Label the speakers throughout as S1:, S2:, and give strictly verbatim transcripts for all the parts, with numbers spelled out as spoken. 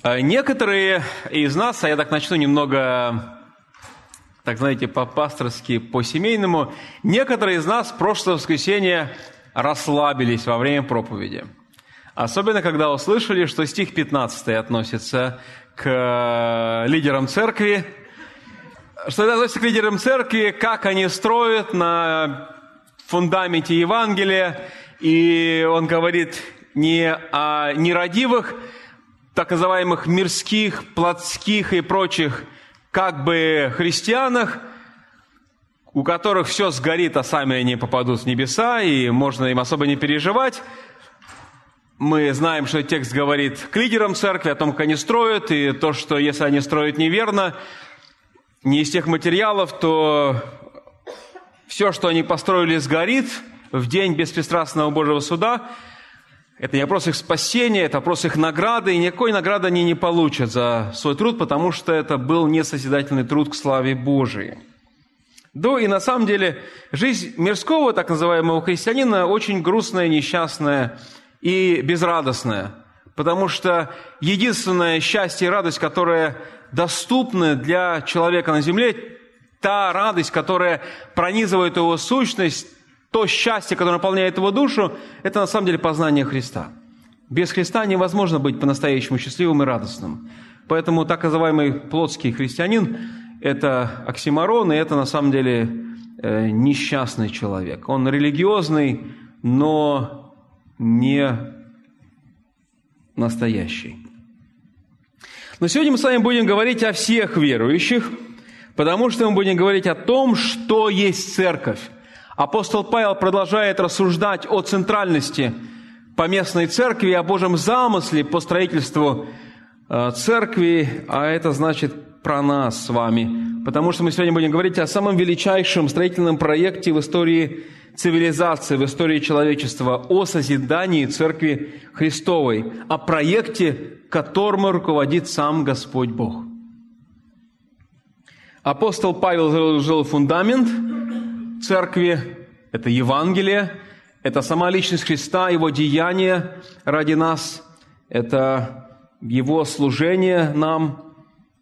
S1: Некоторые из нас, а я так начну немного, так знаете, по-пасторски, по-семейному, некоторые из нас в прошлое воскресенье расслабились во время проповеди. Особенно, когда услышали, что стих пятнадцатый относится к лидерам церкви, что это относится к лидерам церкви, как они строят на фундаменте Евангелия, и он говорит не о нерадивых, так называемых мирских, плотских и прочих как бы христианах, у которых все сгорит, а сами они попадут в небеса, и можно им особо не переживать. Мы знаем, что текст говорит к лидерам церкви, о том, как они строят, и то, что если они строят неверно, не из тех материалов, то все, что они построили, сгорит в день беспристрастного Божьего суда. Это не вопрос их спасения, это вопрос их награды, и никакой награды они не получат за свой труд, потому что это был не созидательный труд к славе Божией. Да и на самом деле жизнь мирского, так называемого христианина, очень грустная, несчастная и безрадостная, потому что единственное счастье и радость, которая доступна для человека на земле, та радость, которая пронизывает его сущность, то счастье, которое наполняет его душу, это на самом деле познание Христа. Без Христа невозможно быть по-настоящему счастливым и радостным. Поэтому так называемый плотский христианин – это оксиморон, и это на самом деле э, несчастный человек. Он религиозный, но не настоящий. Но сегодня мы с вами будем говорить о всех верующих, потому что мы будем говорить о том, что есть церковь. Апостол Павел продолжает рассуждать о центральности поместной церкви, о Божьем замысле по строительству церкви, а это значит про нас с вами, потому что мы сегодня будем говорить о самом величайшем строительном проекте в истории цивилизации, в истории человечества, о созидании Церкви Христовой, о проекте, которому руководит сам Господь Бог. Апостол Павел заложил фундамент церкви, это Евангелие, это сама личность Христа, Его деяния ради нас, это Его служение нам,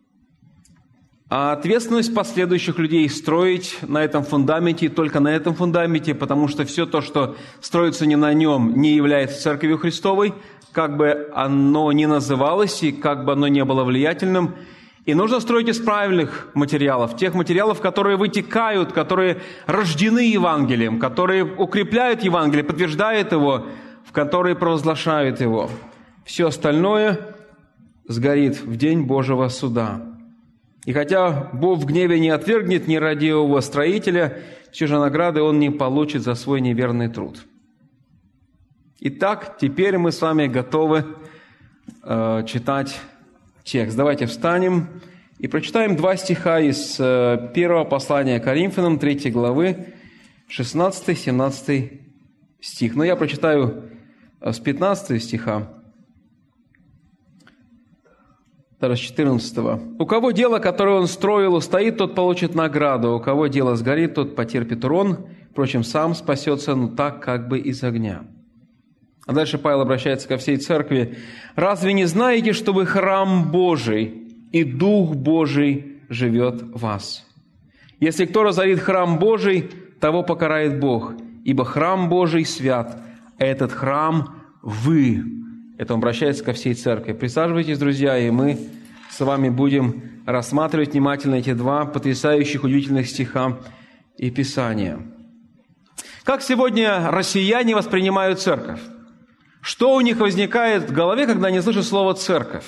S1: а ответственность последующих людей строить на этом фундаменте, и только на этом фундаменте, потому что все то, что строится не на нем, не является Церковью Христовой, как бы оно ни называлось, и как бы оно ни было влиятельным. И нужно строить из правильных материалов, тех материалов, которые вытекают, которые рождены Евангелием, которые укрепляют Евангелие, подтверждают его, в которые провозглашают его. Все остальное сгорит в день Божьего суда. И хотя Бог в гневе не отвергнет нерадивого строителя, все же награды он не получит за свой неверный труд. Итак, теперь мы с вами готовы э, читать текст. Давайте встанем и прочитаем два стиха из э, первого послания Коринфянам, третьей главы, шестнадцатый-семнадцатый стих. Но я прочитаю э, с пятнадцатого стиха. Даже с четырнадцатого. «У кого дело, которое он строил, устоит, тот получит награду. У кого дело сгорит, тот потерпит урон. Впрочем, сам спасется, но так как бы из огня». А дальше Павел обращается ко всей церкви. «Разве не знаете, что вы храм Божий, и Дух Божий живет в вас? Если кто разорит храм Божий, того покарает Бог, ибо храм Божий свят, а этот храм вы». Это он обращается ко всей церкви. Присаживайтесь, друзья, и мы с вами будем рассматривать внимательно эти два потрясающих, удивительных стиха и Писания. Как сегодня россияне воспринимают церковь? Что у них возникает в голове, когда они слышат слово «церковь»?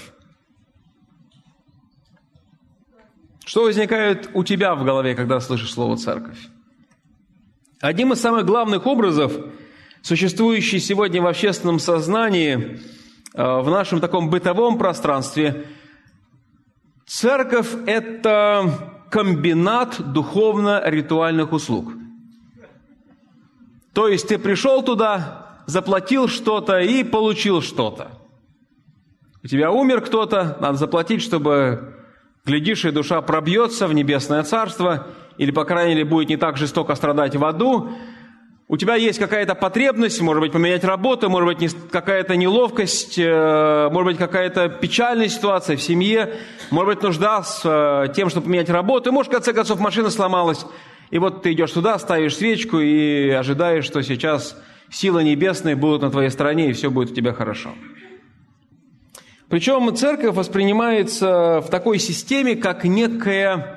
S1: Что возникает у тебя в голове, когда слышишь слово «церковь»? Одним из самых главных образов, существующий сегодня в общественном сознании, в нашем таком бытовом пространстве, церковь – это комбинат духовно-ритуальных услуг. То есть ты пришел туда, заплатил что-то и получил что-то. У тебя умер кто-то, надо заплатить, чтобы, глядишь, и душа пробьется в небесное царство, или, по крайней мере, будет не так жестоко страдать в аду. у тебя есть какая-то потребность, может быть, поменять работу, может быть, какая-то неловкость, может быть, какая-то печальная ситуация в семье, может быть, нужда с тем, чтобы поменять работу, и, может, в конце концов, машина сломалась, и вот ты идешь туда, ставишь свечку и ожидаешь, что сейчас силы небесные будут на твоей стороне, и все будет у тебя хорошо. Причем церковь воспринимается в такой системе, как некое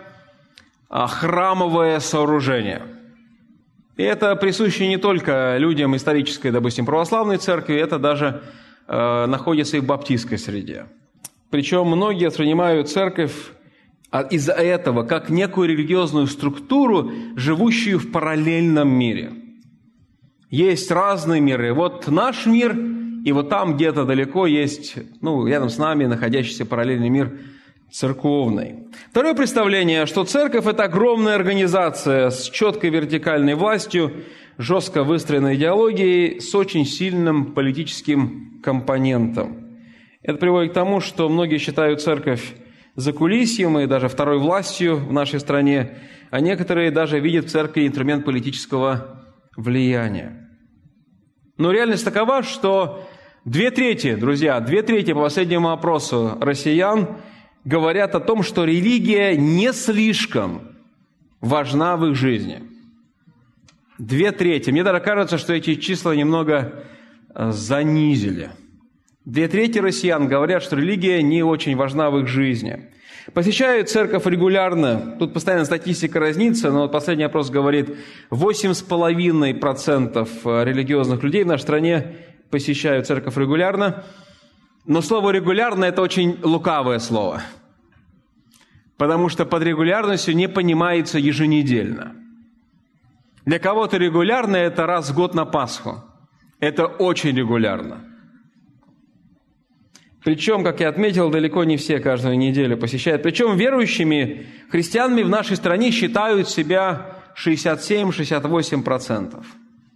S1: храмовое сооружение. И это присуще не только людям исторической, допустим, православной церкви, это даже э, находится и в баптистской среде. Причем многие воспринимают церковь из-за этого как некую религиозную структуру, живущую в параллельном мире. Есть разные миры. Вот наш мир, и вот там где-то далеко есть, ну, рядом с нами находящийся параллельный мир церковный. Второе представление, что церковь – это огромная организация с четкой вертикальной властью, жестко выстроенной идеологией, с очень сильным политическим компонентом. Это приводит к тому, что многие считают церковь закулисьем и даже второй властью в нашей стране, а некоторые даже видят в церкви инструмент политического влияния. Но реальность такова, что две трети, друзья, две трети по последнему опросу россиян говорят о том, что религия не слишком важна в их жизни. Две трети. Мне даже кажется, что эти числа немного занизили. Две трети россиян говорят, что религия не очень важна в их жизни. Посещают церковь регулярно. Тут постоянно статистика разнится, но последний опрос говорит, восемь с половиной процентов религиозных людей в нашей стране посещают церковь регулярно. Но слово «регулярно» – это очень лукавое слово, потому что под регулярностью не понимается еженедельно. Для кого-то регулярно – это раз в год на Пасху. Это очень регулярно. Причем, как я отметил, далеко не все каждую неделю посещают. Причем верующими христианами в нашей стране считают себя шестьдесят семь - шестьдесят восемь процентов.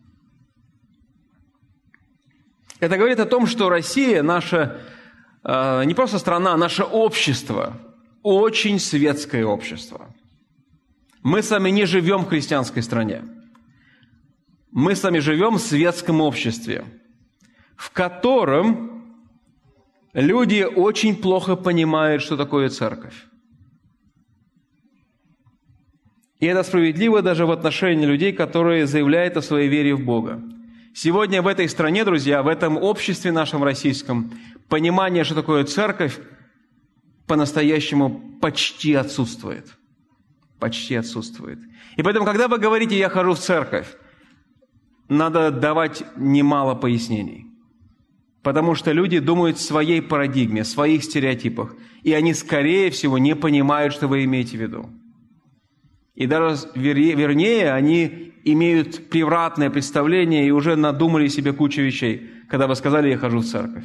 S1: Это говорит о том, что Россия, наша, э, не просто страна, наше общество, очень светское общество. Мы с вами не живем в христианской стране. Мы с вами живем в светском обществе, в котором люди очень плохо понимают, что такое церковь. И это справедливо даже в отношении людей, которые заявляют о своей вере в Бога. Сегодня в этой стране, друзья, в этом обществе нашем российском, понимание, что такое церковь, по-настоящему почти отсутствует. Почти отсутствует. И поэтому, когда вы говорите «я хожу в церковь», надо давать немало пояснений. Потому что люди думают в своей парадигме, в своих стереотипах, и они, скорее всего, не понимают, что вы имеете в виду. И даже вернее, они имеют превратное представление и уже надумали себе кучу вещей, когда вы сказали «я хожу в церковь».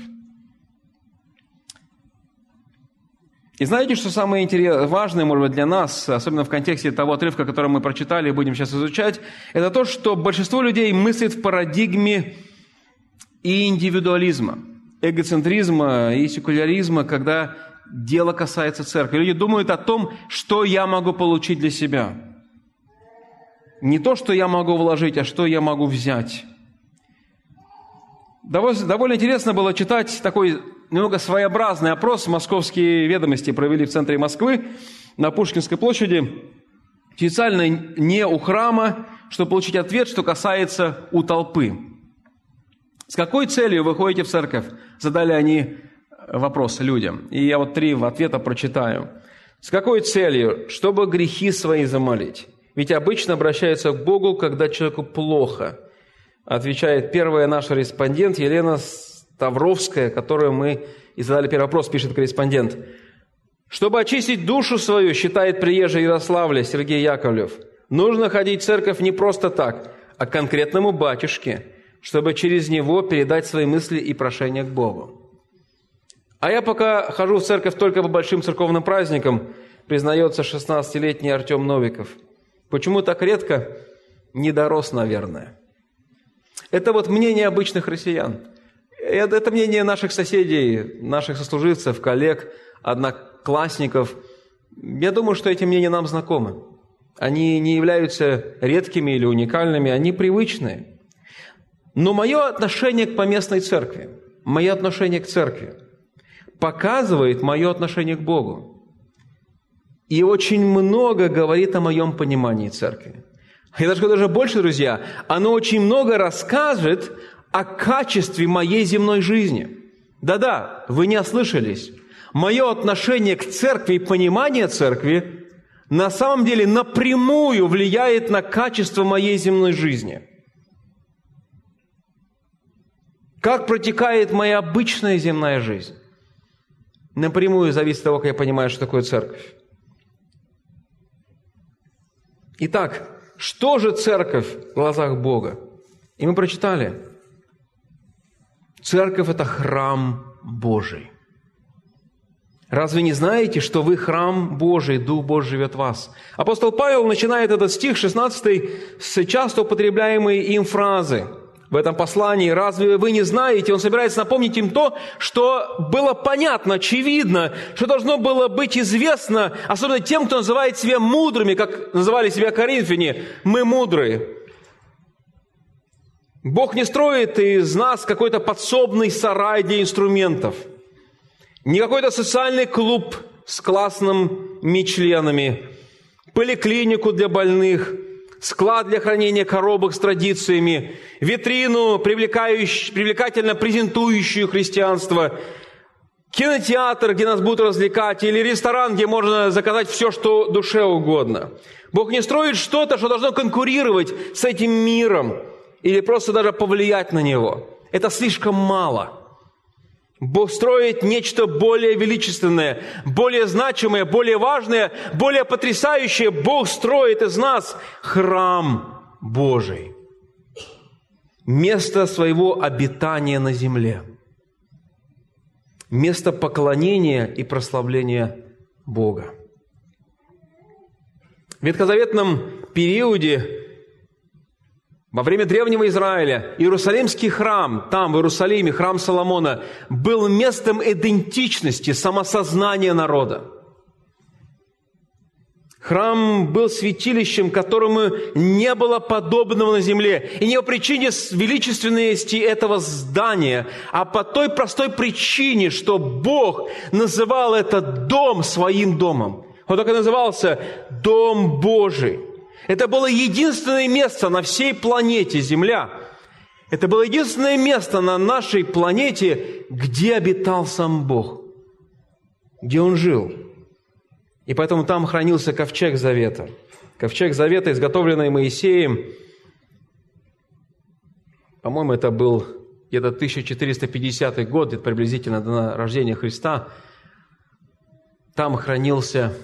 S1: И знаете, что самое интересное, важное, может быть, для нас, особенно в контексте того отрывка, который мы прочитали и будем сейчас изучать, это то, что большинство людей мыслит в парадигме и индивидуализма, эгоцентризма и секуляризма, когда дело касается церкви. Люди думают о том, что я могу получить для себя. Не то, что я могу вложить, а что я могу взять. Довольно интересно было читать такой немного своеобразный опрос. Московские ведомости провели в центре Москвы, на Пушкинской площади, специально не у храма, чтобы получить ответ, что касается у толпы. С какой целью вы ходите в церковь? Задали они вопрос людям. И я вот три ответа прочитаю. С какой целью? Чтобы грехи свои замолить. Ведь обычно обращаются к Богу, когда человеку плохо. Отвечает первая наша респондент Елена Ставровская, которую мы и задали первый вопрос, пишет корреспондент. Чтобы очистить душу свою, считает приезжий Ярославля Сергей Яковлев, нужно ходить в церковь не просто так, а к конкретному батюшке, чтобы через него передать свои мысли и прошения к Богу. А я пока хожу в церковь только по большим церковным праздникам, признается шестнадцатилетний Артем Новиков. Почему так редко? Не дорос, наверное. Это вот мнение обычных россиян. Это мнение наших соседей, наших сослуживцев, коллег, одноклассников. Я думаю, что эти мнения нам знакомы. Они не являются редкими или уникальными, они привычные. Но мое отношение к поместной церкви, мое отношение к церкви показывает мое отношение к Богу. И очень много говорит о моем понимании церкви. Я даже скажу даже больше, друзья, оно очень много расскажет о качестве моей земной жизни. Да-да, вы не ослышались. Мое отношение к церкви и понимание церкви на самом деле напрямую влияет на качество моей земной жизни. Как протекает моя обычная земная жизнь? Напрямую зависит от того, как я понимаю, что такое церковь. Итак, что же церковь в глазах Бога? И мы прочитали. Церковь – это храм Божий. Разве не знаете, что вы храм Божий, Дух Божий живет в вас? Апостол Павел начинает этот стих, шестнадцатый, с часто употребляемой им фразы в этом послании. Разве вы не знаете? Он собирается напомнить им то, что было понятно, очевидно, что должно было быть известно, особенно тем, кто называет себя мудрыми, как называли себя коринфяне. Мы мудрые. Бог не строит из нас какой-то подсобный сарай для инструментов. Не какой-то социальный клуб с классными членами, поликлинику для больных, склад для хранения коробок с традициями, витрину, привлекательно презентующую христианство, кинотеатр, где нас будут развлекать, или ресторан, где можно заказать все, что душе угодно. Бог не строит что-то, что должно конкурировать с этим миром или просто даже повлиять на него. Это слишком мало. Бог строит нечто более величественное, более значимое, более важное, более потрясающее. Бог строит из нас храм Божий. Место своего обитания на земле. Место поклонения и прославления Бога. В ветхозаветном периоде, во время Древнего Израиля, Иерусалимский храм, там, в Иерусалиме, храм Соломона, был местом идентичности, самосознания народа. Храм был святилищем, которому не было подобного на земле. И не по причине величественности этого здания, а по той простой причине, что Бог называл этот дом своим домом. Он так и назывался «Дом Божий». Это было единственное место на всей планете Земля. Это было единственное место на нашей планете, где обитал сам Бог, где Он жил. И поэтому там хранился ковчег Завета. Ковчег Завета, изготовленный Моисеем. По-моему, это был где-то тысяча четыреста пятидесятый год, это приблизительно до рождения Христа. Там хранился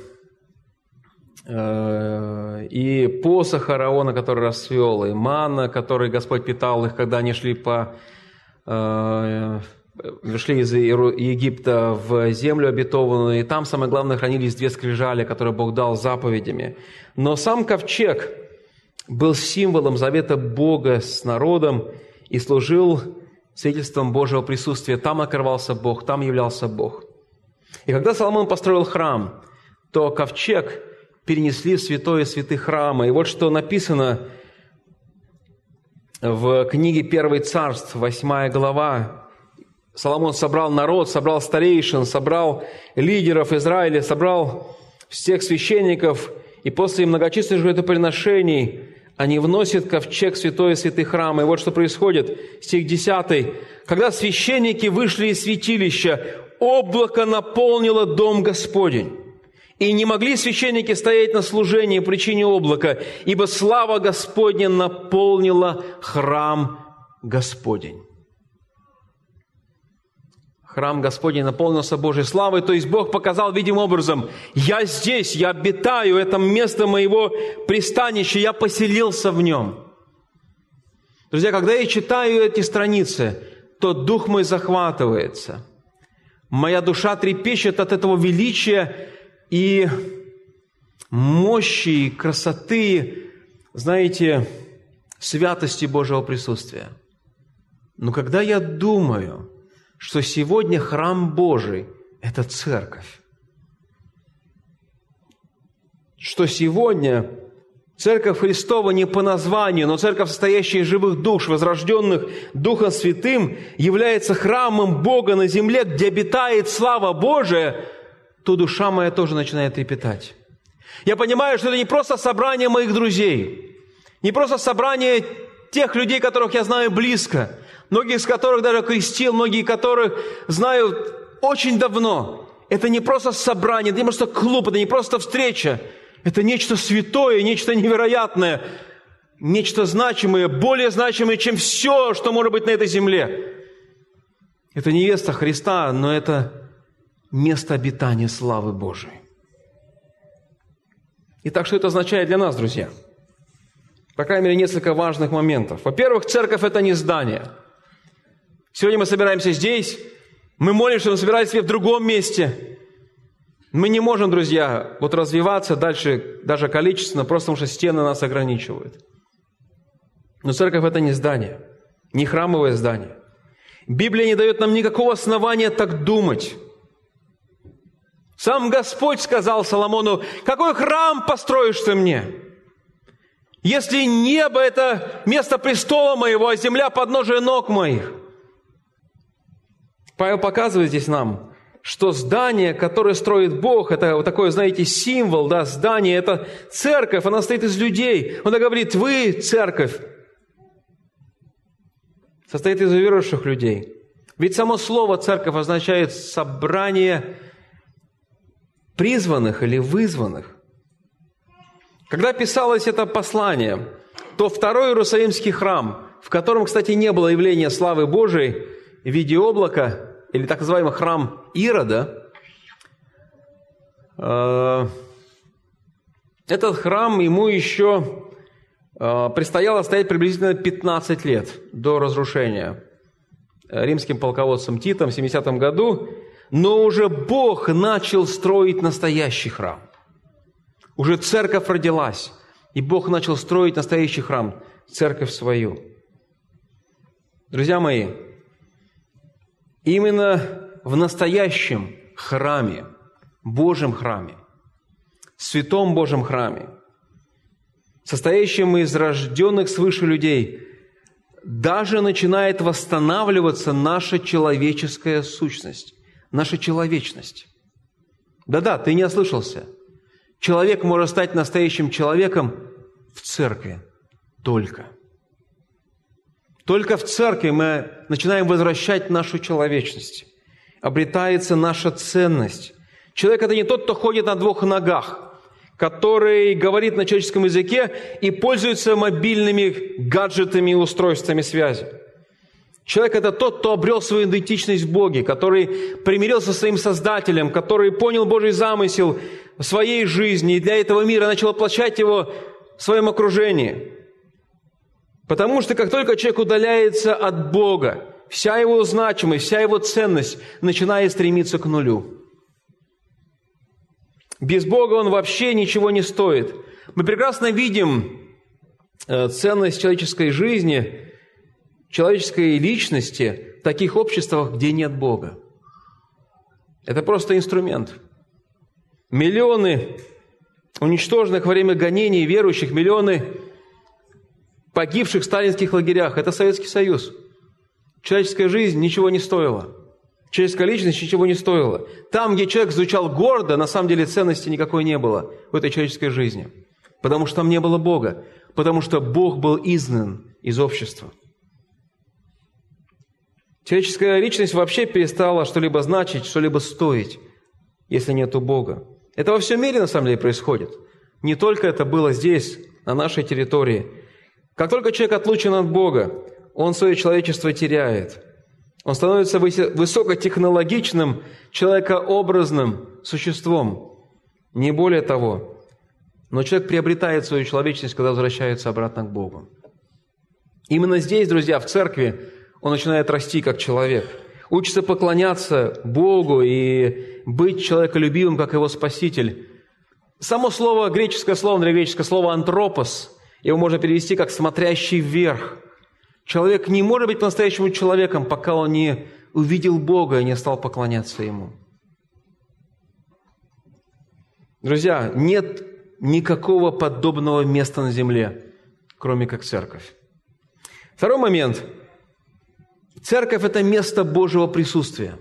S1: и посох Аарона, который расцвел, и манна, которой Господь питал их, когда они шли по, э, шли из Египта в землю обетованную, и там, самое главное, хранились две скрижали, которые Бог дал заповедями. Но сам ковчег был символом завета Бога с народом и служил свидетельством Божьего присутствия. Там открывался Бог, там являлся Бог. И когда Соломон построил храм, то ковчег перенесли в святое святых храма. И вот что написано в книге Первый Царств, восьмая глава. Соломон собрал народ, собрал старейшин, собрал лидеров Израиля, собрал всех священников, и после многочисленных жертвоприношений они вносят ковчег в святое святых храма. И вот что происходит. Стих десятый. «Когда священники вышли из святилища, облако наполнило дом Господень. И не могли священники стоять на служении по причине облака, ибо слава Господня наполнила храм Господень». Храм Господень наполнился Божьей славой, то есть Бог показал видимым образом: «Я здесь, я обитаю, это место моего пристанища, я поселился в нем». Друзья, когда я читаю эти страницы, то дух мой захватывается. Моя душа трепещет от этого величия и мощи, и красоты, знаете, святости Божьего присутствия. Но когда я думаю, что сегодня храм Божий – это церковь, что сегодня Церковь Христова не по названию, но церковь, состоящая из живых душ, возрожденных Духом Святым, является храмом Бога на земле, где обитает слава Божия, то душа моя тоже начинает трепетать. Я понимаю, что это не просто собрание моих друзей, не просто собрание тех людей, которых я знаю близко, многих из которых даже крестил, многие из которых знаю очень давно. Это не просто собрание, это не просто клуб, это не просто встреча. Это нечто святое, нечто невероятное, нечто значимое, более значимое, чем все, что может быть на этой земле. Это невеста Христа, но это место обитания славы Божией. Итак, что это означает для нас, друзья? По крайней мере, несколько важных моментов. Во-первых, церковь – это не здание. Сегодня мы собираемся здесь, мы молимся, что мы собираемся в другом месте. Мы не можем, друзья, вот развиваться дальше, даже количественно, просто потому что стены нас ограничивают. Но церковь – это не здание, не храмовое здание. Библия не дает нам никакого основания так думать. Сам Господь сказал Соломону: «Какой храм построишь ты мне? Если небо – это место престола моего, а земля – подножие ног моих». Павел показывает здесь нам, что здание, которое строит Бог, это вот такой, знаете, символ, да, здание, это церковь, она состоит из людей. Он говорит: вы, церковь, состоит из верующих людей. Ведь само слово «церковь» означает собрание призванных или вызванных. Когда писалось это послание, то второй Иерусалимский храм, в котором, кстати, не было явления славы Божией в виде облака, или так называемый храм Ирода, этот храм ему еще предстояло стоять приблизительно пятнадцать лет до разрушения римским полководцем Титом в семидесятом году, но уже Бог начал строить настоящий храм. Уже церковь родилась, и Бог начал строить настоящий храм, церковь свою. Друзья мои, именно в настоящем храме, Божьем храме, святом Божьем храме, состоящем из рожденных свыше людей, даже начинает восстанавливаться наша человеческая сущность, наша человечность. Да-да, ты не ослышался. Человек может стать настоящим человеком в церкви только. Только в церкви мы начинаем возвращать нашу человечность. Обретается наша ценность. Человек – это не тот, кто ходит на двух ногах, который говорит на человеческом языке и пользуется мобильными гаджетами и устройствами связи. Человек – это тот, кто обрел свою идентичность в Боге, который примирился со своим Создателем, который понял Божий замысел в своей жизни и для этого мира начал воплощать его в своем окружении. Потому что как только человек удаляется от Бога, вся его значимость, вся его ценность начинает стремиться к нулю. Без Бога он вообще ничего не стоит. Мы прекрасно видим ценность человеческой жизни, человеческой личности в таких обществах, где нет Бога. Это просто инструмент. Миллионы уничтоженных во время гонений верующих, миллионы погибших в сталинских лагерях – это Советский Союз. Человеческая жизнь ничего не стоила. Человеческая личность ничего не стоила. Там, где человек звучал гордо, на самом деле ценности никакой не было в этой человеческой жизни. Потому что там не было Бога. Потому что Бог был изгнан из общества. Человеческая личность вообще перестала что-либо значить, что-либо стоить, если нету Бога. Это во всем мире, на самом деле, происходит. Не только это было здесь, на нашей территории. Как только человек отлучен от Бога, он свое человечество теряет. Он становится высокотехнологичным, человекообразным существом. Не более того. Но человек приобретает свою человечность, когда возвращается обратно к Богу. Именно здесь, друзья, в церкви, он начинает расти как человек. Учится поклоняться Богу и быть человеколюбивым, как его Спаситель. Само слово, греческое слово, древнегреческое слово «антропос», его можно перевести как «смотрящий вверх». Человек не может быть по-настоящему человеком, пока он не увидел Бога и не стал поклоняться Ему. Друзья, нет никакого подобного места на земле, кроме как церковь. Второй момент. Церковь – это место Божьего присутствия.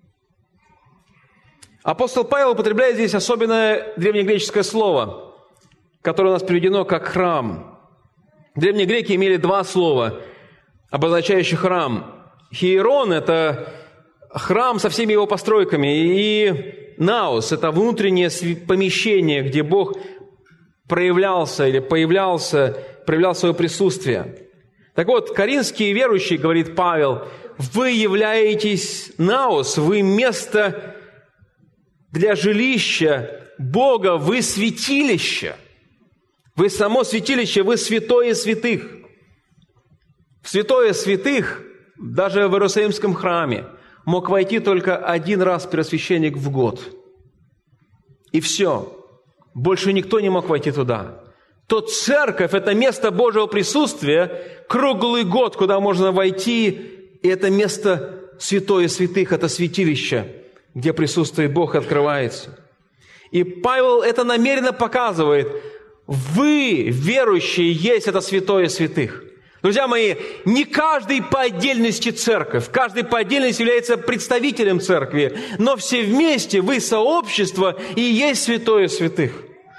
S1: Апостол Павел употребляет здесь особенное древнегреческое слово, которое у нас переведено как «храм». Древние греки имели два слова, обозначающих храм. Хиерон – это храм со всеми его постройками, и наос – это внутреннее помещение, где Бог проявлялся или появлялся, проявлял свое присутствие. Так вот, коринфские верующие, говорит Павел, вы являетесь наос, вы место для жилища Бога, вы святилище. Вы само святилище, вы святое святых. В святое святых, даже в Иерусалимском храме, мог войти только один раз первосвященник в год. И все. Больше никто не мог войти туда. То церковь – это место Божьего присутствия круглый год, куда можно войти, и это место святое святых, это святилище, где присутствие Бога открывается. И Павел это намеренно показывает. Вы, верующие, есть это святое святых. Друзья мои, не каждый по отдельности церковь, каждый по отдельности является представителем церкви, но все вместе вы сообщество и есть святое святых.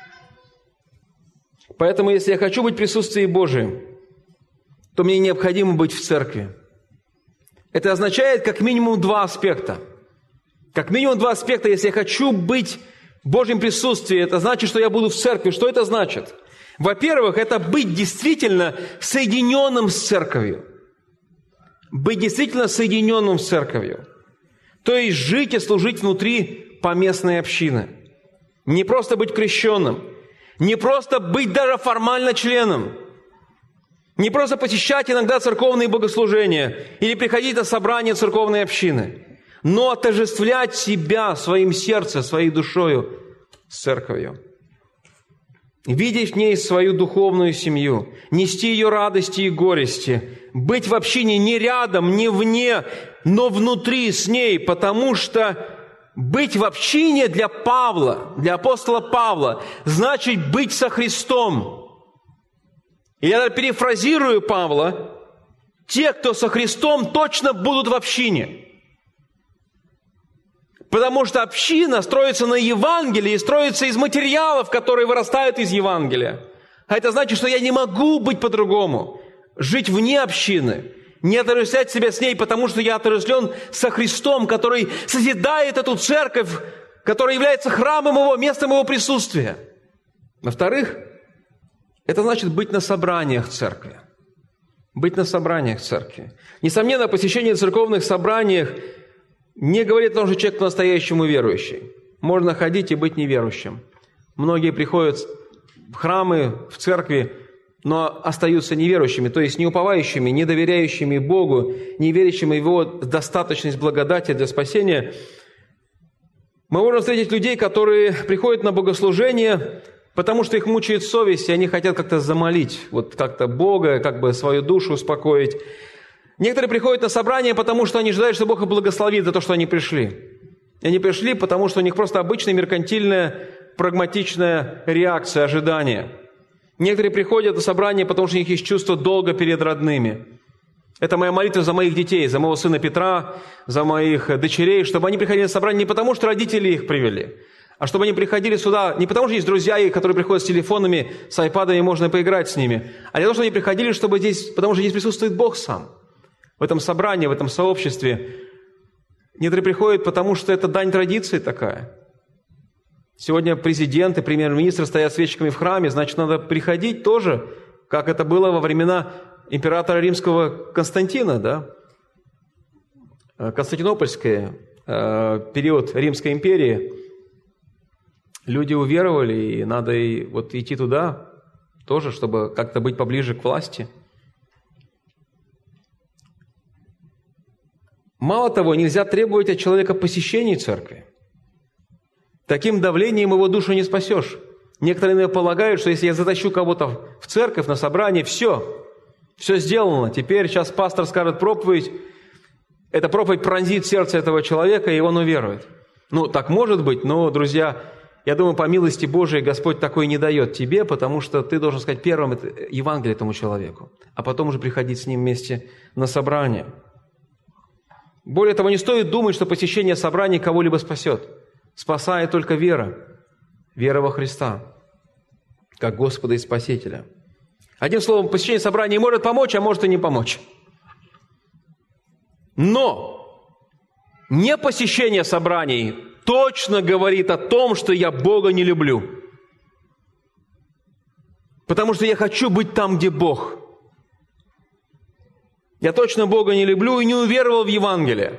S1: Поэтому, если я хочу быть в присутствии Божьем, то мне необходимо быть в церкви. Это означает как минимум два аспекта. Как минимум два аспекта, если я хочу быть в Божьем присутствии, это значит, что я буду в церкви. Что это значит? Во-первых, это быть действительно соединенным с церковью. Быть действительно соединенным с церковью. То есть жить и служить внутри поместной общины. Не просто быть крещенным. Не просто быть даже формально членом. Не просто посещать иногда церковные богослужения или приходить на собрания церковной общины, но отождествлять себя своим сердцем, своей душою с церковью. Видеть в ней свою духовную семью, нести ее радости и горести, быть в общине не рядом, не вне, но внутри с ней, потому что быть в общине для Павла, для апостола Павла, значит быть со Христом. И я перефразирую Павла: те, кто со Христом, точно будут в общине. Потому что община строится на Евангелии, строится из материалов, которые вырастают из Евангелия. А это значит, что я не могу быть по-другому. Жить вне общины, не отождествлять себя с ней, потому что я отождествлен со Христом, который созидает эту церковь, которая является храмом Его, местом Его присутствия. Во-вторых, это значит быть на собраниях церкви. Быть на собраниях церкви. Несомненно, посещение церковных собраниях не говорит о том, что человек по-настоящему верующий. Можно ходить и быть неверующим. Многие приходят в храмы, в церкви, но остаются неверующими, то есть не уповающими, не доверяющими Богу, не верящими в Его достаточность благодати для спасения. Мы можем встретить людей, которые приходят на богослужение, потому что их мучает совесть, и они хотят как-то замолить, вот как-то Бога, как бы свою душу успокоить. Некоторые приходят на собрание, потому что они ожидают, что Бог их благословит за то, что они пришли. И они пришли, потому что у них просто обычная меркантильная, прагматичная реакция, ожидание. Некоторые приходят на собрание, потому что у них есть чувство долга перед родными. Это моя молитва за моих детей, за моего сына Петра, за моих дочерей, чтобы они приходили на собрание не потому, что родители их привели, а чтобы они приходили сюда не потому, что есть друзья их, которые приходят с телефонами, с айпадами, можно поиграть с ними, а для того, чтобы они приходили, чтобы здесь, потому что здесь присутствует Бог сам. В этом собрании, в этом сообществе. Некоторые приходят, потому что это дань традиции такая. Сегодня президент и премьер-министр стоят свечками в храме, значит, надо приходить тоже, как это было во времена императора римского Константина, да? Константинопольский э, период Римской империи. Люди уверовали, и надо и вот идти туда тоже, чтобы как-то быть поближе к власти. Мало того, нельзя требовать от человека посещения церкви. Таким давлением его душу не спасешь. Некоторые полагают, что если я затащу кого-то в церковь, на собрание, все, все сделано. Теперь сейчас пастор скажет проповедь, эта проповедь пронзит сердце этого человека, и он уверует. Ну, так может быть, но, друзья, Я думаю, по милости Божией Господь такой не дает тебе, потому что ты должен сказать первым Евангелие этому человеку, а потом уже приходить с ним вместе на собрание. Более того, не стоит думать, что посещение собраний кого-либо спасет. Спасает только вера, вера во Христа, как Господа и Спасителя. Одним словом, посещение собраний может помочь, а может и не помочь. Но не посещение собраний точно говорит о том, что я Бога не люблю. Потому что я хочу быть там, где Бог. Я точно Бога не люблю и не уверовал в Евангелие.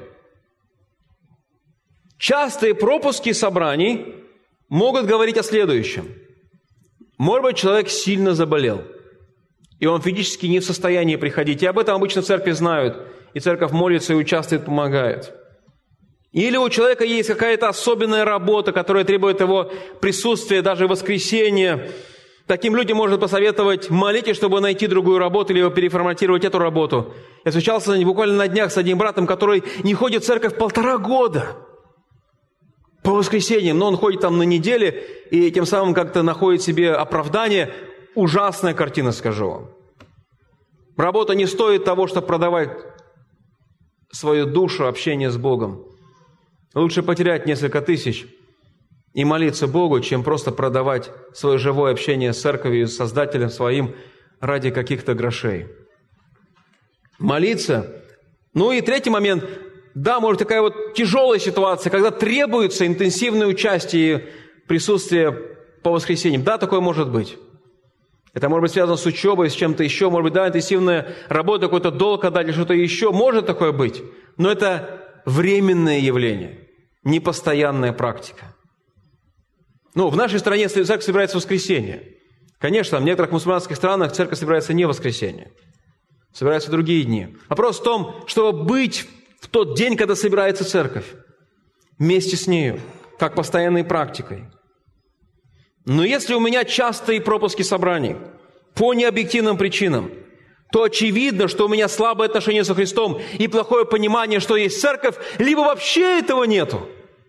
S1: Частые пропуски собраний могут говорить о следующем. Может быть, человек сильно заболел, и он физически не в состоянии приходить. И об этом обычно в церкви знают, и церковь молится и участвует, помогает. Или у человека есть какая-то особенная работа, которая требует его присутствия даже в воскресенье. Таким людям можно посоветовать: молитесь, чтобы найти другую работу или переформатировать эту работу. Я встречался буквально на днях с одним братом, который не ходит в церковь полтора года по воскресеньям, но он ходит там на неделе и тем самым как-то находит себе оправдание. Ужасная картина, скажу вам. Работа не стоит того, чтобы продавать свою душу, общение с Богом. Лучше потерять несколько тысяч и молиться Богу, чем просто продавать свое живое общение с церковью, с Создателем своим ради каких-то грошей. Молиться. Ну и третий момент. Да, может, такая вот тяжелая ситуация, когда требуется интенсивное участие и присутствие по воскресеньям. Да, такое может быть. Это может быть связано с учебой, с чем-то еще. Может быть, да, интенсивная работа, какой-то долг отдать или что-то еще. Может такое быть. Но это временное явление, непостоянная практика. Ну, в нашей стране церковь собирается в воскресенье. Конечно, в некоторых мусульманских странах церковь собирается не в воскресенье. Собираются в другие дни. Вопрос в том, чтобы быть в тот день, когда собирается церковь, вместе с нею, как постоянной практикой. Но если у меня частые пропуски собраний по необъективным причинам, то очевидно, что у меня слабое отношение со Христом и плохое понимание, что есть церковь, либо вообще этого нету.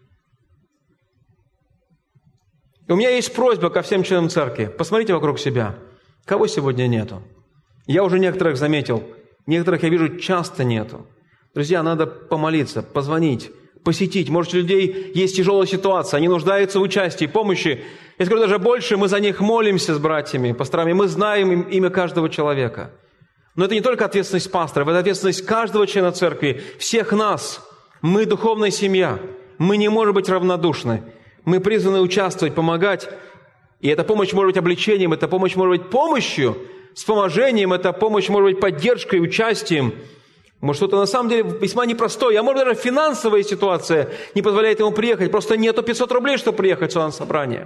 S1: У меня есть просьба ко всем членам церкви. Посмотрите вокруг себя. Кого сегодня нету? Я уже некоторых заметил. Некоторых я вижу часто нету. Друзья, надо помолиться, позвонить, посетить. Может, у людей есть тяжелая ситуация, они нуждаются в участии, помощи. Я скажу даже больше, мы за них молимся с братьями, пасторами, мы знаем имя каждого человека. Но это не только ответственность пасторов, это ответственность каждого члена церкви, всех нас. Мы духовная семья, мы не можем быть равнодушны. Мы призваны участвовать, помогать. И эта помощь может быть обличением, эта помощь может быть помощью, вспоможением, эта помощь может быть поддержкой, участием. Может, что-то на самом деле весьма непростое. А может, даже финансовая ситуация не позволяет ему приехать. Просто нету пятьсот рублей, чтобы приехать сюда на собрание.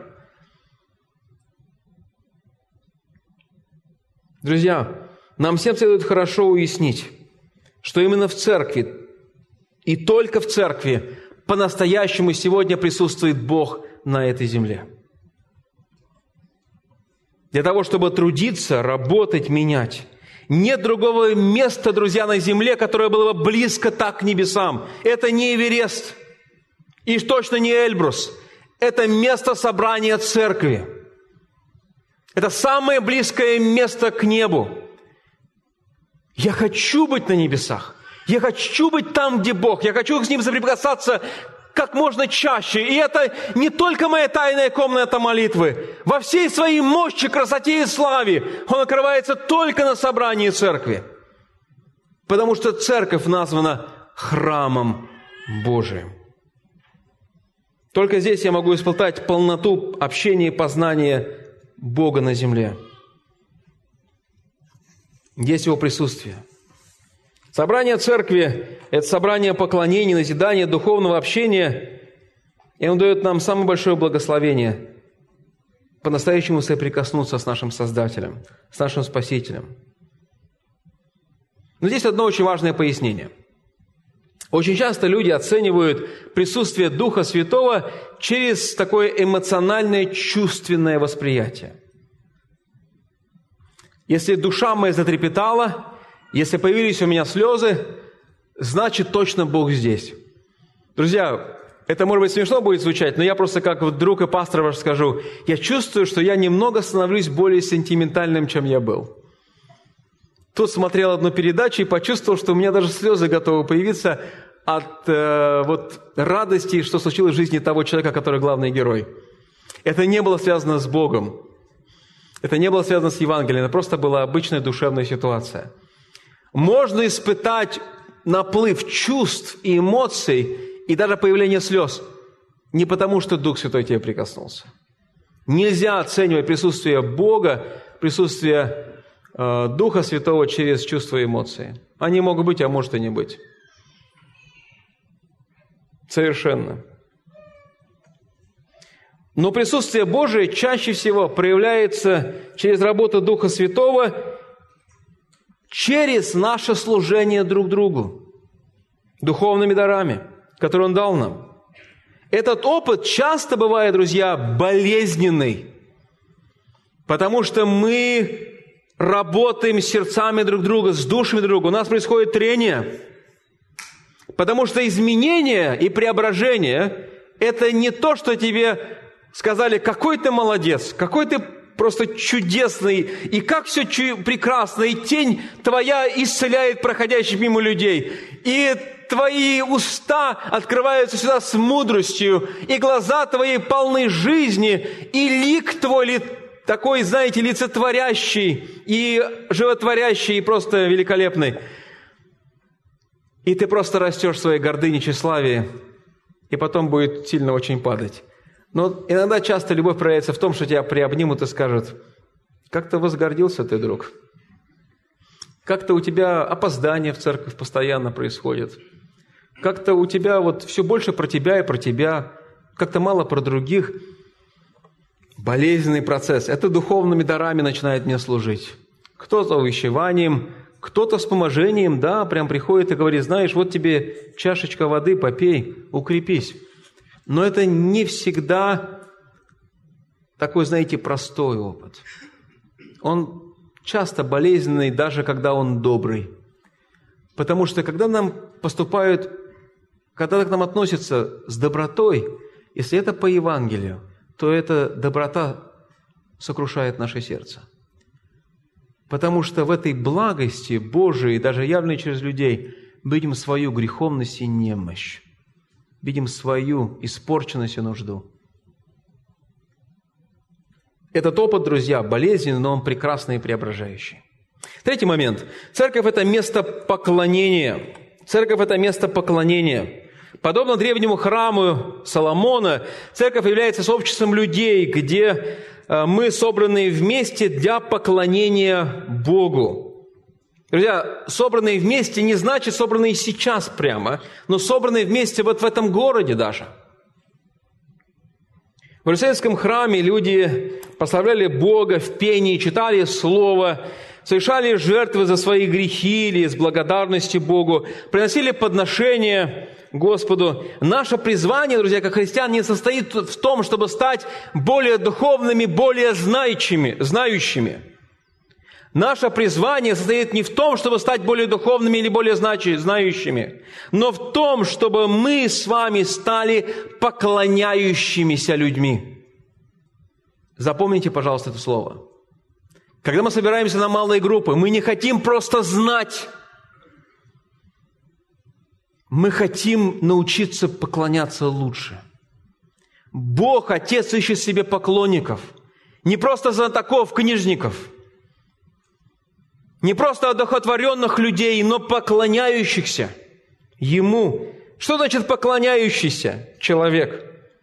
S1: Друзья, нам всем следует хорошо уяснить, что именно в церкви и только в церкви по-настоящему сегодня присутствует Бог на этой земле. Для того, чтобы трудиться, работать, менять. Нет другого места, друзья, на земле, которое было бы близко так к небесам. Это не Эверест и точно не Эльбрус. Это место собрания церкви. Это самое близкое место к небу. Я хочу быть на небесах. Я хочу быть там, где Бог. Я хочу с Ним соприкасаться как можно чаще. И это не только моя тайная комната молитвы. Во всей своей мощи, красоте и славе он открывается только на собрании церкви. Потому что церковь названа храмом Божиим. Только здесь я могу испытать полноту общения и познания Бога на земле. Здесь Его присутствие. Собрание церкви – это собрание поклонений, назидания, духовного общения. И он дает нам самое большое благословение – по-настоящему соприкоснуться с нашим Создателем, с нашим Спасителем. Но здесь одно очень важное пояснение. Очень часто люди оценивают присутствие Духа Святого через такое эмоциональное, чувственное восприятие. Если душа моя затрепетала, если появились у меня слезы, значит, точно Бог здесь. Друзья, Это, может быть, смешно будет звучать, но я просто как вот друг и пастор ваш скажу, я чувствую, что я немного становлюсь более сентиментальным, чем я был. Тут смотрел одну передачу и почувствовал, что у меня даже слезы готовы появиться от э, вот, радости, что случилось в жизни того человека, который главный герой. Это не было связано с Богом. Это не было связано с Евангелием. Это просто была обычная душевная ситуация. Можно испытать наплыв чувств и эмоций, и даже появление слез, не потому, что Дух Святой тебе прикоснулся. Нельзя оценивать присутствие Бога, присутствие э, Духа Святого через чувства и эмоции. Они могут быть, а может и не быть. Совершенно. Но присутствие Божие чаще всего проявляется через работу Духа Святого, через наше служение друг другу, духовными дарами, которые Он дал нам. Этот опыт часто бывает, друзья, болезненный, потому что мы работаем с сердцами друг друга, с душами друг друга. У нас происходит трение, потому что изменение и преображение – это не то, что тебе сказали, какой ты молодец, какой ты просто чудесный, и как все чу- прекрасно, и тень твоя исцеляет проходящих мимо людей, и твои уста открываются сюда с мудростью, и глаза твои полны жизни, и лик твой ли, такой, знаете, лицетворящий, и животворящий, и просто великолепный. И ты просто растешь в своей гордыне, тщеславии, и потом будет сильно очень падать. Но иногда часто любовь проявляется в том, что тебя приобнимут и скажут, как-то возгордился ты, друг. Как-то у тебя опоздание в церковь постоянно происходит. Как-то у тебя вот все больше про тебя и про тебя, как-то мало про других. Болезненный процесс. Это духовными дарами начинает мне служить. Кто-то увещеванием, кто-то с поможением, да, прям приходит и говорит, знаешь, вот тебе чашечка воды, попей, укрепись. Но это не всегда такой, знаете, простой опыт. Он часто болезненный, даже когда он добрый. Потому что когда нам поступают, когда к нам относятся с добротой, если это по Евангелию, то эта доброта сокрушает наше сердце. Потому что в этой благости Божией, даже явленной через людей, мы видим свою греховность и немощь. Видим свою испорченность и нужду. Этот опыт, друзья, болезненный, но он прекрасный и преображающий. Третий момент. Церковь – это место поклонения. Церковь – это место поклонения. Подобно древнему храму Соломона, церковь является сообществом людей, где мы собраны вместе для поклонения Богу. Друзья, собранные вместе не значит собранные сейчас прямо, но собранные вместе вот в этом городе даже. В Иерусалимском храме люди прославляли Бога в пении, читали Слово, совершали жертвы за свои грехи или с благодарностью Богу, приносили подношения Господу. Наше призвание, друзья, как христиан, не состоит в том, чтобы стать более духовными, более знающими, знающими. Наше призвание состоит не в том, чтобы стать более духовными или более знающими, но в том, чтобы мы с вами стали поклоняющимися людьми. Запомните, пожалуйста, это слово. Когда мы собираемся на малые группы, мы не хотим просто знать. Мы хотим научиться поклоняться лучше. Бог, Отец, ищет себе поклонников. Не просто знатоков, книжников. Не просто одухотворенных людей, но поклоняющихся Ему. Что значит поклоняющийся человек?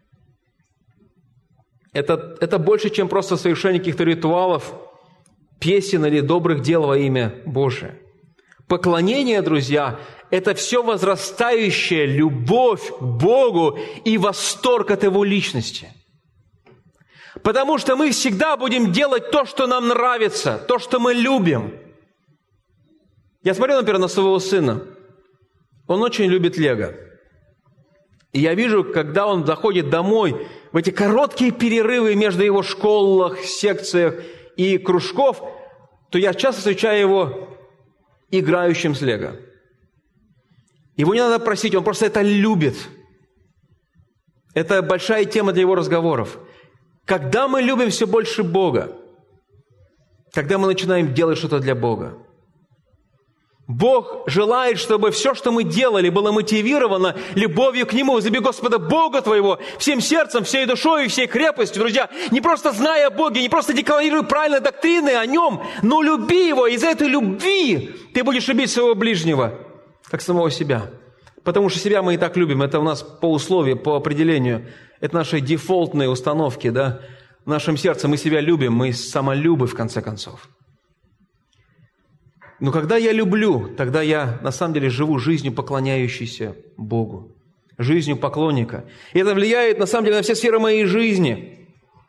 S1: Это, это больше, чем просто совершение каких-то ритуалов, песен или добрых дел во имя Божие. Поклонение, друзья, это все возрастающая любовь к Богу и восторг от Его личности. Потому что мы всегда будем делать то, что нам нравится, то, что мы любим. Я смотрел, например, на своего сына. Он очень любит лего. И я вижу, когда он заходит домой, в эти короткие перерывы между его школах, секциях и кружков, то я часто встречаю его играющим с лего. Его не надо просить, он просто это любит. Это большая тема для его разговоров. Когда мы любим все больше Бога, когда мы начинаем делать что-то для Бога, Бог желает, чтобы все, что мы делали, было мотивировано любовью к Нему. Возлюби Господа Бога твоего всем сердцем, всей душой и всей крепостью. Друзья, не просто зная о Боге, не просто декларируй правильные доктрины о Нем, но люби Его. Из этой любви ты будешь любить своего ближнего, как самого себя. Потому что себя мы и так любим. Это у нас по условию, по определению. Это наши дефолтные установки, да? В нашем сердце мы себя любим, мы самолюбы, в конце концов. Но когда я люблю, тогда я на самом деле живу жизнью, поклоняющейся Богу, жизнью поклонника. И это влияет на самом деле на все сферы моей жизни.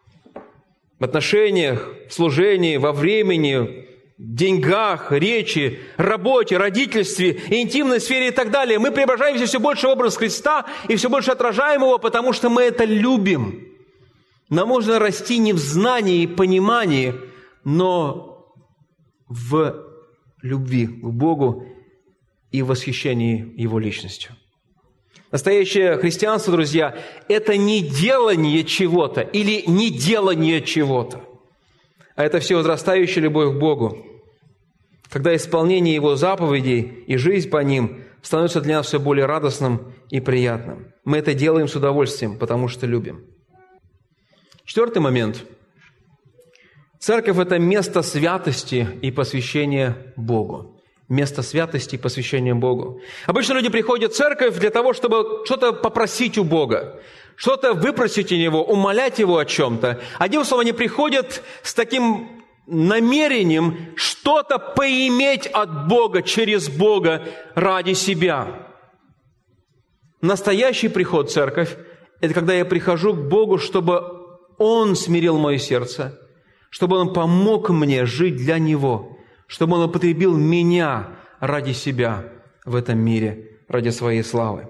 S1: В отношениях, в служении, во времени, деньгах, речи, работе, родительстве, интимной сфере и так далее. Мы преображаемся все больше в образ Христа и все больше отражаем Его, потому что мы это любим. Нам можно расти не в знании и понимании, но в любви к Богу и в восхищении Его личностью. Настоящее христианство, друзья, это не делание чего-то или не делание чего-то, а это все возрастающая любовь к Богу, когда исполнение Его заповедей и жизнь по ним становится для нас все более радостным и приятным. Мы это делаем с удовольствием, потому что любим. Четвертый момент. Церковь – это место святости и посвящения Богу. Место святости и посвящения Богу. Обычно люди приходят в церковь для того, чтобы что-то попросить у Бога, что-то выпросить у Него, умолять Его о чем-то. Одним словом, они приходят с таким намерением что-то поиметь от Бога, через Бога, ради себя. Настоящий приход в церковь – это когда я прихожу к Богу, чтобы Он смирил мое сердце, чтобы Он помог мне жить для Него, чтобы Он употребил меня ради себя в этом мире, ради Своей славы.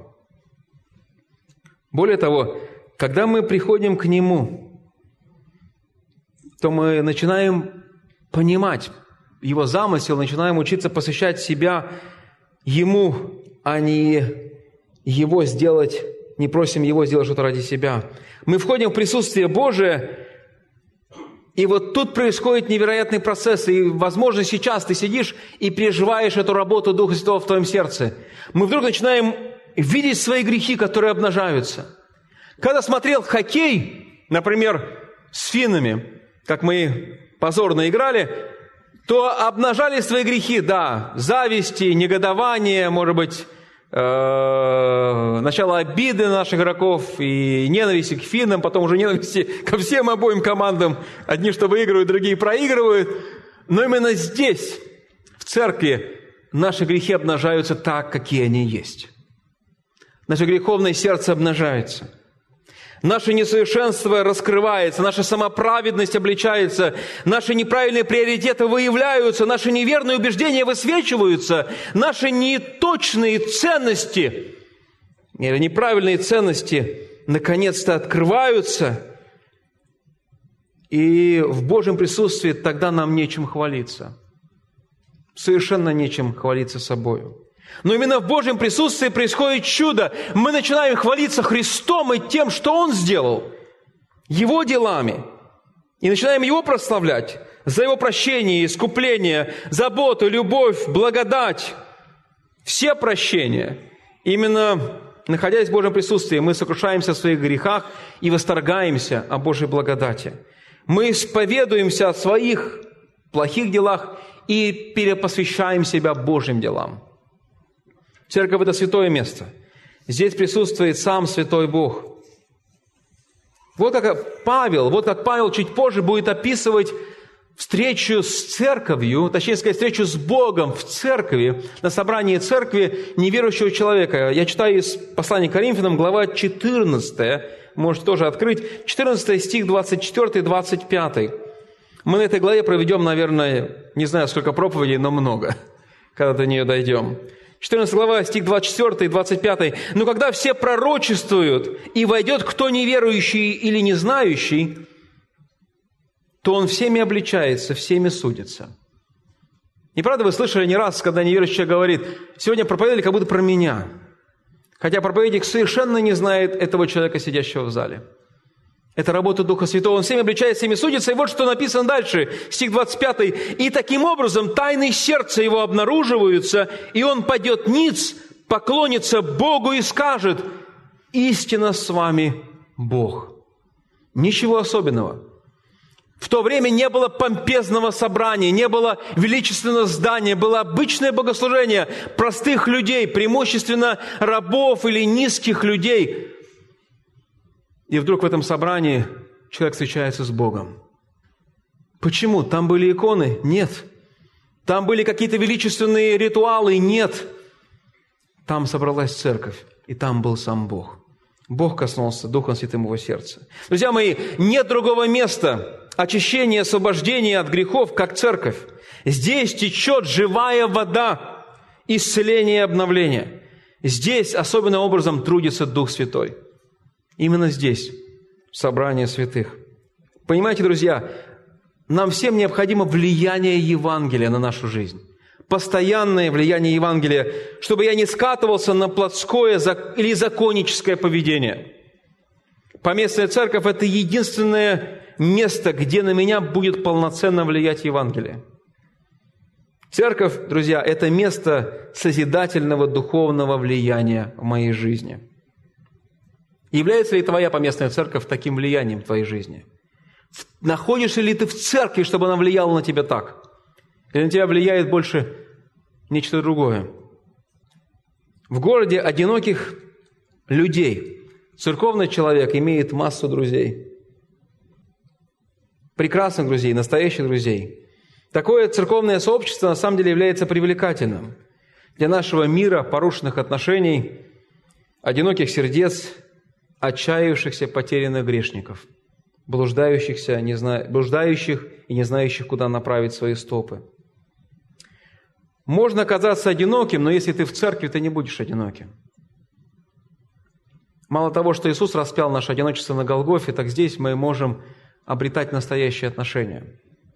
S1: Более того, когда мы приходим к Нему, то мы начинаем понимать Его замысел, начинаем учиться посвящать себя Ему, а не Его сделать, не просим Его сделать что-то ради себя. Мы входим в присутствие Божие, и вот тут происходит невероятный процесс. И, возможно, сейчас ты сидишь и переживаешь эту работу Духа Святого в твоем сердце. Мы вдруг начинаем видеть свои грехи, которые обнажаются. Когда смотрел хоккей, например, с финнами, как мы позорно играли, то обнажали свои грехи, да, зависти, негодование, может быть, э, начало обиды наших игроков и ненависти к финнам, потом уже ненависти ко всем обоим командам. Одни, что выигрывают, другие проигрывают. Но именно здесь, в церкви, наши грехи обнажаются так, какие они есть. Наше греховное сердце обнажается. Наше несовершенство раскрывается, наша самоправедность обличается, наши неправильные приоритеты выявляются, наши неверные убеждения высвечиваются, наши неточные ценности или неправильные ценности наконец-то открываются, и в Божьем присутствии тогда нам нечем хвалиться. Совершенно нечем хвалиться собою. Но именно в Божьем присутствии происходит чудо. Мы начинаем хвалиться Христом и тем, что Он сделал, Его делами. И начинаем Его прославлять за Его прощение, искупление, заботу, любовь, благодать. Все прощения. Именно находясь в Божьем присутствии, мы сокрушаемся в своих грехах и восторгаемся о Божьей благодати. Мы исповедуемся о своих плохих делах и перепосвящаем себя Божьим делам. Церковь – это святое место. Здесь присутствует сам Святой Бог. Вот как Павел, вот как Павел чуть позже будет описывать встречу с церковью, точнее сказать, встречу с Богом в церкви, на собрании церкви неверующего человека. Я читаю из послания к Коринфянам, глава четырнадцатая, можете тоже открыть, четырнадцатый стих, двадцать четвёртый, двадцать пятый. Мы на этой главе проведем, наверное, не знаю, сколько проповедей, но много, когда до нее дойдем. четырнадцатая глава, стих двадцать четвёртый и двадцать пятый. «Но когда все пророчествуют, и войдет кто неверующий или не знающий, то он всеми обличается, всеми судится». И правда, вы слышали не раз, когда неверующий человек говорит: «Сегодня проповедовали как будто про меня». Хотя проповедник совершенно не знает этого человека, сидящего в зале. Это работа Духа Святого. Он всеми обличает, всеми судится. И вот что написано дальше, стих двадцать пятый. «И таким образом тайны сердца его обнаруживаются, и он падет ниц, поклонится Богу и скажет: истинно с вами Бог». Ничего особенного. В то время не было помпезного собрания, не было величественного здания, было обычное богослужение простых людей, преимущественно рабов или низких людей. И вдруг в этом собрании человек встречается с Богом. Почему? Там были иконы? Нет. Там были какие-то величественные ритуалы? Нет. Там собралась церковь, и там был сам Бог. Бог коснулся Духом Святым его сердца. Друзья мои, нет другого места очищения, освобождения от грехов, как церковь. Здесь течет живая вода исцеления и обновления. Здесь особенным образом трудится Дух Святой. Именно здесь собрание святых. Понимаете, друзья, нам всем необходимо влияние Евангелия на нашу жизнь. Постоянное влияние Евангелия, чтобы я не скатывался на плотское или законническое поведение. Поместная церковь – это единственное место, где на меня будет полноценно влиять Евангелие. Церковь, друзья, это место созидательного духовного влияния в моей жизни. Является ли твоя поместная церковь таким влиянием в твоей жизни? Находишься ли ты в церкви, чтобы она влияла на тебя так? Или на тебя влияет больше нечто другое? В городе одиноких людей церковный человек имеет массу друзей. Прекрасных друзей, настоящих друзей. Такое церковное сообщество на самом деле является привлекательным для нашего мира, порушенных отношений, одиноких сердец, отчаявшихся, потерянных грешников, блуждающихся, не зна... блуждающих и не знающих, куда направить свои стопы. Можно казаться одиноким, но если ты в церкви, ты не будешь одиноким. Мало того, что Иисус распял наше одиночество на Голгофе, так здесь мы можем обретать настоящие отношения.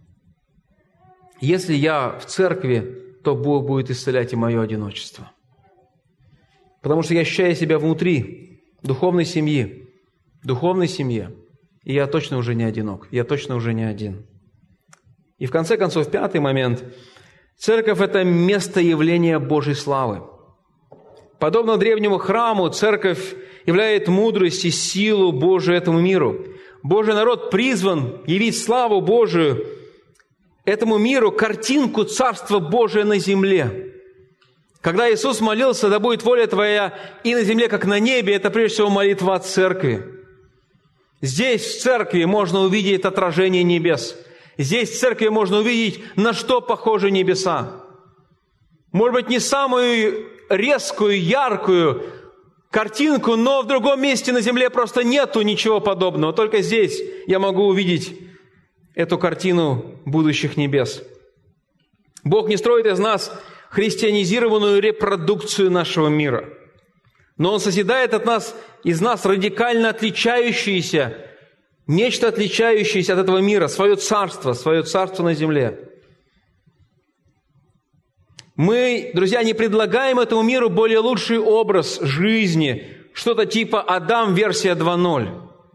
S1: Если я в церкви, то Бог будет исцелять и мое одиночество. Потому что я ощущаю себя внутри духовной семьи, духовной семье, и я точно уже не одинок, я точно уже не один. И в конце концов, пятый момент. Церковь – это место явления Божьей славы. Подобно древнему храму, церковь являет мудрость и силу Божию этому миру. Божий народ призван явить славу Божию этому миру, картинку Царства Божия на земле. Когда Иисус молился: «Да будет воля Твоя и на земле, как на небе», это прежде всего молитва о церкви. Здесь, в церкви, можно увидеть отражение небес. Здесь, в церкви, можно увидеть, на что похожи небеса. Может быть, не самую резкую, яркую картинку, но в другом месте на земле просто нету ничего подобного. Только здесь я могу увидеть эту картину будущих небес. Бог не строит из нас христианизированную репродукцию нашего мира, но Он созидает от нас, из нас радикально отличающееся, нечто отличающееся от этого мира, свое царство, свое царство на земле. Мы, друзья, не предлагаем этому миру более лучший образ жизни, что-то типа Адам версия два ноль.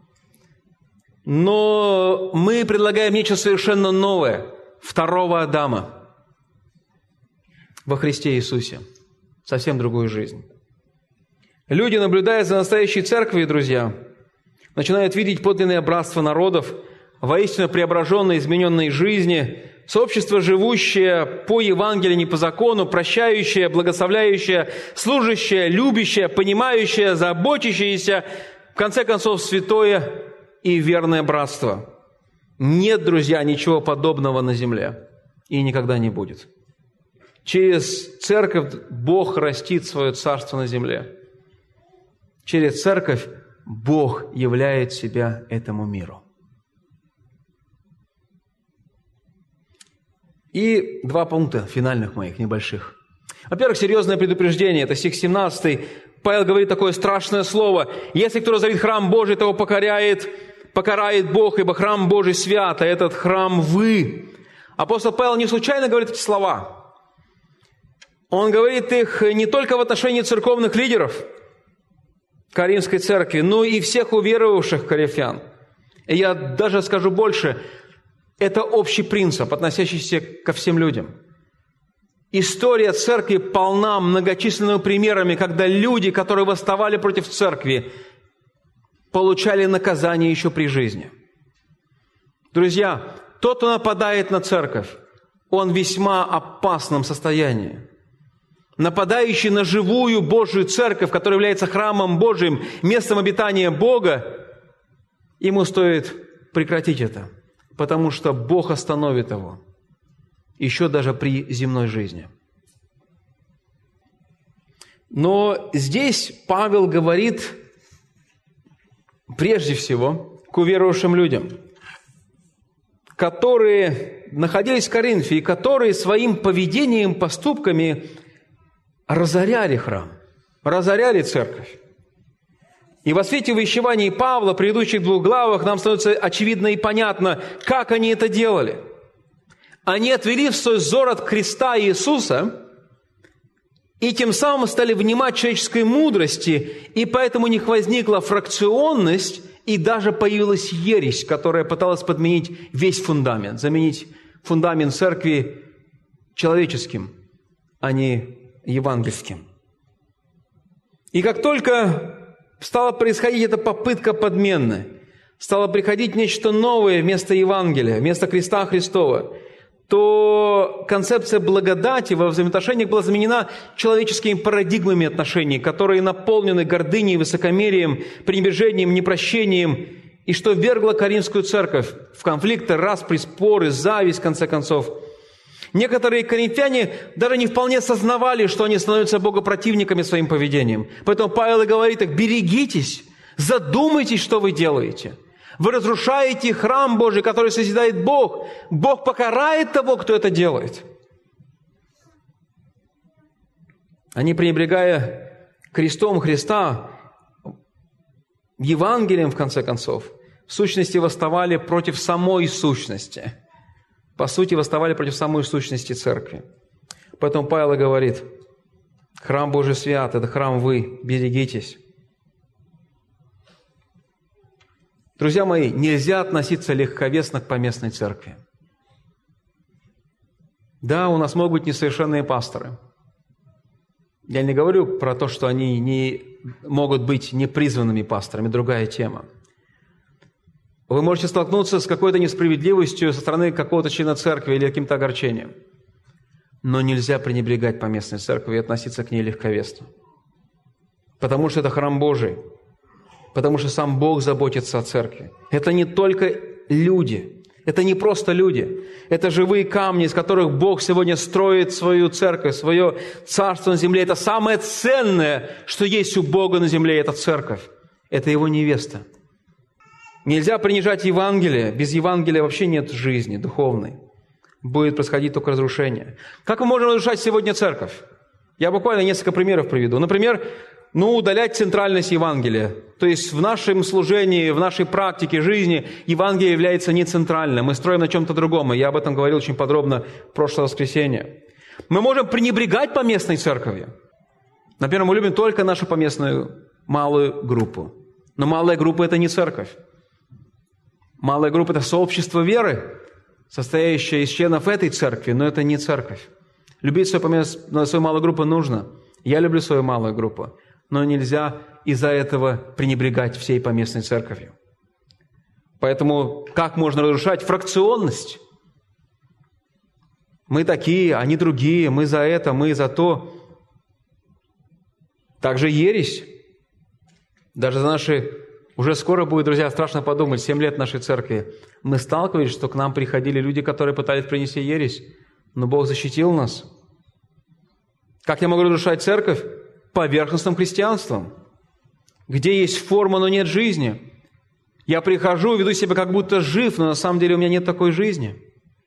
S1: Но мы предлагаем нечто совершенно новое, второго Адама во Христе Иисусе, совсем другую жизнь. Люди, наблюдая за настоящей церковью, друзья, начинают видеть подлинное братство народов, воистину преображенной, измененной жизни, сообщество, живущее по Евангелию, не по закону, прощающее, благословляющее, служащее, любящее, понимающее, заботящееся, в конце концов, святое и верное братство. Нет, друзья, ничего подобного на земле и никогда не будет. Через церковь Бог растит свое царство на земле. Через церковь Бог являет себя этому миру. И два пункта финальных моих, небольших. Во-первых, серьезное предупреждение. Это стих семнадцатый. Павел говорит такое страшное слово. «Если кто разорит храм Божий, того покоряет, покарает Бог, ибо храм Божий свят, а этот храм вы». Апостол Павел не случайно говорит эти слова. Он говорит их не только в отношении церковных лидеров, Коринфской церкви, но и всех уверовавших коринфян. И я даже скажу больше, это общий принцип, относящийся ко всем людям. История церкви полна многочисленными примерами, когда люди, которые восставали против церкви, получали наказание еще при жизни. Друзья, тот, кто нападает на церковь, он в весьма опасном состоянии. Нападающий на живую Божию церковь, которая является храмом Божиим, местом обитания Бога, ему стоит прекратить это, потому что Бог остановит его, еще даже при земной жизни. Но здесь Павел говорит прежде всего к уверовавшим людям, которые находились в Коринфе и которые своим поведением, поступками разоряли храм, разоряли церковь. И во свете увещеваний Павла в предыдущих двух главах нам становится очевидно и понятно, как они это делали. Они отвели в свой взор от креста Иисуса и тем самым стали внимать человеческой мудрости, и поэтому у них возникла фракционность, и даже появилась ересь, которая пыталась подменить весь фундамент, заменить фундамент церкви человеческим, а не евангельским. И как только стала происходить эта попытка подмены, стало приходить нечто новое вместо Евангелия, вместо креста Христова, то концепция благодати во взаимоотношениях была заменена человеческими парадигмами отношений, которые наполнены гордыней, высокомерием, пренебрежением, непрощением, и что ввергло Коринфскую церковь в конфликты, распри, споры, зависть, в конце концов. Некоторые коринфяне даже не вполне сознавали, что они становятся богопротивниками своим поведением. Поэтому Павел и говорит так: берегитесь, задумайтесь, что вы делаете. Вы разрушаете храм Божий, который созидает Бог. Бог покарает того, кто это делает. Они, пренебрегая крестом Христа, Евангелием, в конце концов, в сущности восставали против самой сущности. По сути, восставали против самой сущности церкви. Поэтому Павел и говорит: храм Божий свят, это храм вы, берегитесь. Друзья мои, нельзя относиться легковесно к поместной церкви. Да, у нас могут быть несовершенные пасторы. Я не говорю про то, что они не могут быть непризванными пасторами, другая тема. Вы можете столкнуться с какой-то несправедливостью со стороны какого-то члена церкви или каким-то огорчением. Но нельзя пренебрегать поместной церкви и относиться к ней легковесно. Потому что это храм Божий. Потому что сам Бог заботится о церкви. Это не только люди. Это не просто люди. Это живые камни, из которых Бог сегодня строит свою церковь, свое царство на земле. Это самое ценное, что есть у Бога на земле, это церковь. Это Его невеста. Нельзя принижать Евангелие. Без Евангелия вообще нет жизни духовной. Будет происходить только разрушение. Как мы можем разрушать сегодня церковь? Я буквально несколько примеров приведу. Например, ну, удалять центральность Евангелия. То есть в нашем служении, в нашей практике жизни Евангелие является не центральным. Мы строим на чем-то другом. И я об этом говорил очень подробно в прошлое воскресенье. Мы можем пренебрегать поместной церковью. Например, мы любим только нашу поместную малую группу. Но малая группа – это не церковь. Малая группа – это сообщество веры, состоящее из членов этой церкви, но это не церковь. Любить свою, поместную, свою малую группу нужно. Я люблю свою малую группу. Но нельзя из-за этого пренебрегать всей поместной церковью. Поэтому как можно разрушать фракционность? Мы такие, они другие, мы за это, мы за то. Также ересь. Даже за наши... Уже скоро будет, друзья, страшно подумать, семь лет нашей церкви. Мы сталкивались, что к нам приходили люди, которые пытались принести ересь, но Бог защитил нас. Как я могу разрушать церковь? Поверхностным христианством, где есть форма, но нет жизни. Я прихожу, веду себя как будто жив, но на самом деле у меня нет такой жизни.